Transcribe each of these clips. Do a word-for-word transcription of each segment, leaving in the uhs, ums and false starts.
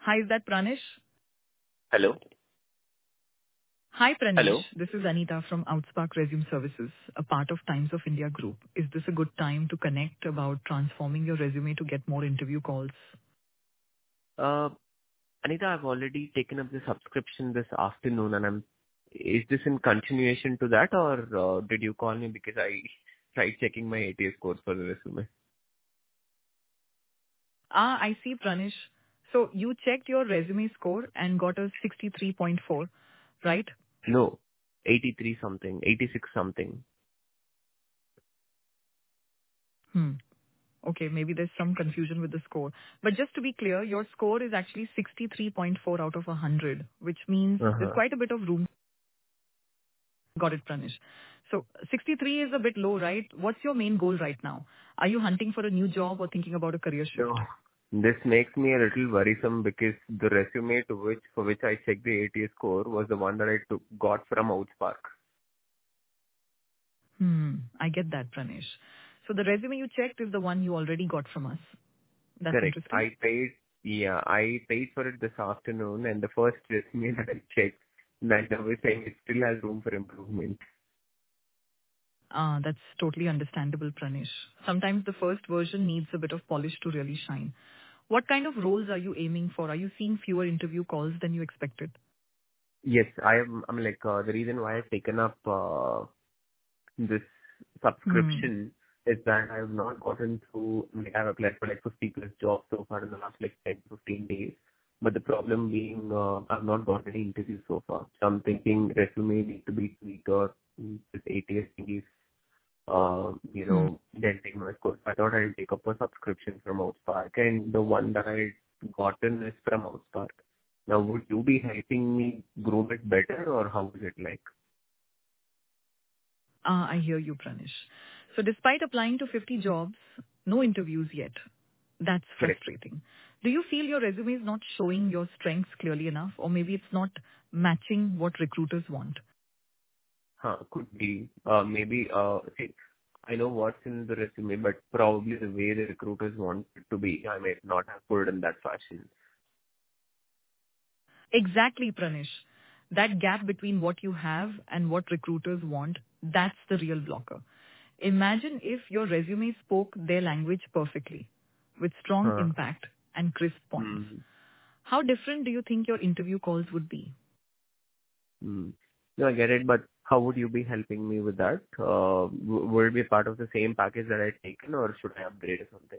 Hi, is that Pranish? Hello? Hi, Pranish. Hello? This is Anita from Outspark Resume Services, a part of Times of India Group. Is this a good time to connect about transforming your resume to get more interview calls? Uh, Anita, I've already taken up the subscription this afternoon, and I'm. Is this in continuation to that, or uh, did you call me because I tried checking my A T S scores for the resume? Ah, I see, Pranish. So you checked your resume score and got a sixty-three point four, right? No, eighty-three something, eighty-six something. Hmm. Okay, maybe there's some confusion with the score. But just to be clear, your score is actually sixty-three point four out of one hundred, which means there's Uh-huh. quite a bit of room. Got it, Pranish. So sixty-three is a bit low, right? What's your main goal right now? Are you hunting for a new job or thinking about a career shift? No. This makes me a little worrisome because the resume to which for which I checked the A T S score was the one that I took, got from Outspark. Hmm, I get that, Pranish. So the resume you checked is the one you already got from us. That's Correct. interesting. I paid, yeah, I paid for it this afternoon, and the first resume that I checked, that I was saying it still has room for improvement. Ah, that's totally understandable, Pranish. Sometimes the first version needs a bit of polish to really shine. What kind of roles are you aiming for? Are you seeing fewer interview calls than you expected? Yes, I am. I'm like uh, the reason why I've taken up uh, this Hmm. subscription is that I have not gotten through. Like I've applied for like fifty plus jobs so far in the last like ten to fifteen days. But the problem being, uh, I've not got any interviews so far. So I'm thinking resume need to be tweaked or mm, this A T S thing is uh, you Hmm. know, denting my score. I thought I'd take up a subscription from Outspark, and the one that I gotten is from Outspark. Now, would you be helping me groom it better, or how is it like? Ah, I hear you, Pranish. So despite applying to fifty jobs, no interviews yet. That's Correct. frustrating. Do you feel your resume is not showing your strengths clearly enough, or maybe it's not matching what recruiters want? Huh, could be. Uh, maybe, uh, see, I know what's in the resume, but probably the way the recruiters want it to be, I may not have put it in that fashion. Exactly, Pranish. That gap between what you have and what recruiters want, that's the real blocker. Imagine if your resume spoke their language perfectly, with strong Huh. impact and crisp points. Hmm. How different do you think your interview calls would be? Hmm. No, I get it, but how would you be helping me with that? Uh, w- would it be part of the same package that I'd taken, or should I upgrade or something?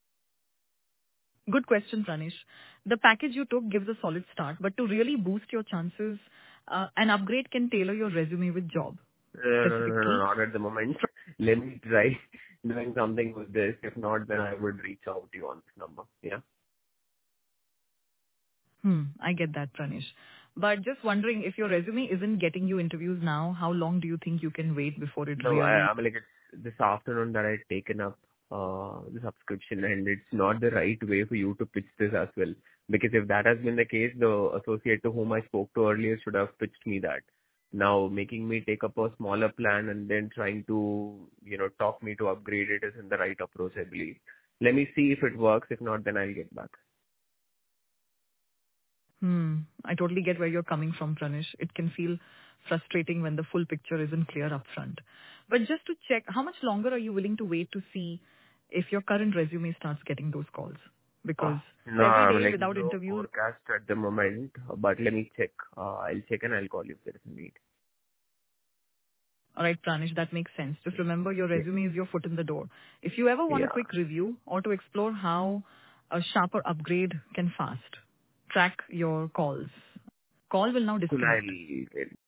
Good question, Pranish. The package you took gives a solid start, but to really boost your chances, uh, an upgrade can tailor your resume with job No, no, no, specific no, no, tweaks. not at the moment. Let me try doing something with this. If not, then I would reach out to you on this number. Yeah. Hmm, I get that, Pranish. But just wondering if your resume isn't getting you interviews now, how long do you think you can wait before it No, I, really? I'm like it's this afternoon that I'd taken up uh the subscription, and it's not the right way for you to pitch this as well. Because if that has been the case, the associate to whom I spoke to earlier should have pitched me that. Now making me take up a smaller plan and then trying to, you know, talk me to upgrade it isn't the right approach, I believe. Let me see if it works. If not, then I'll get back. Hmm, I totally get where you're coming from, Pranish. It can feel frustrating when the full picture isn't clear upfront. But just to check, how much longer are you willing to wait to see if your current resume starts getting those calls? Oh, Because no, every I'm day like without no interviews. forecast at the moment, but let me check. Uh, I'll check and I'll call you if there is a need. All right, Pranish, that makes sense. Just remember your Yeah. resume is your foot in the door. If you ever want a Yeah. quick review or to explore how a sharper upgrade can fast track your calls, call will now Cool. disconnect. I'll